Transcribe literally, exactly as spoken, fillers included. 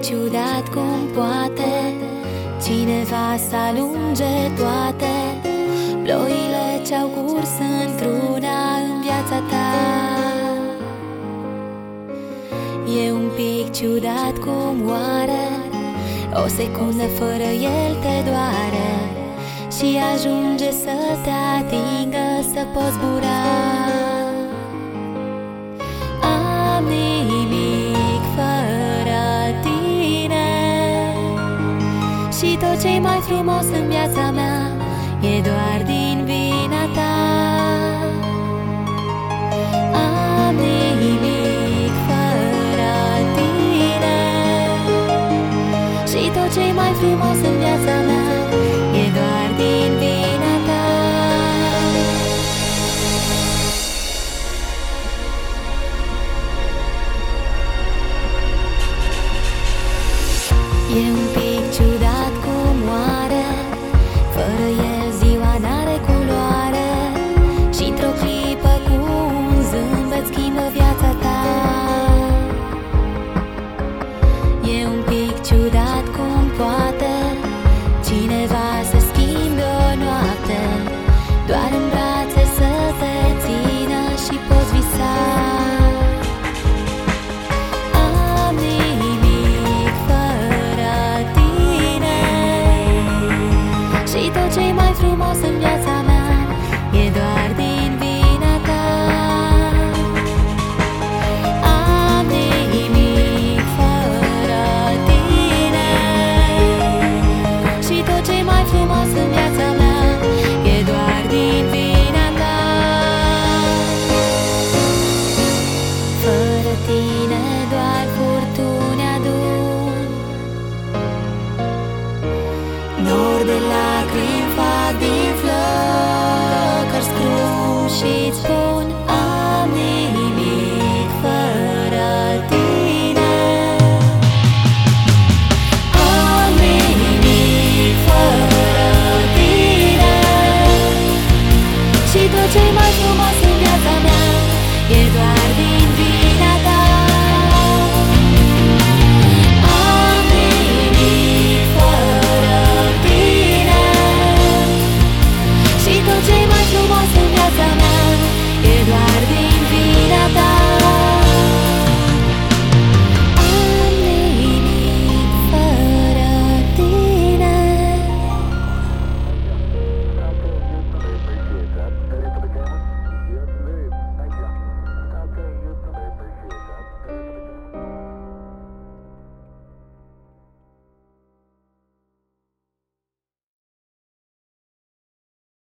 ciudat cum poate cineva să alunge toate ploile ce-au curs într-una în viața ta. E un pic ciudat cum oare o secundă fără el te doare și ajunge să te atingă să poți zbura. Am nimic fără tine și tot ce-i mai frumos în viața mea e doar din vina ta. Am nimic fără tine și tot ce-i mai frumos în viața mea e doar din vina ta. E un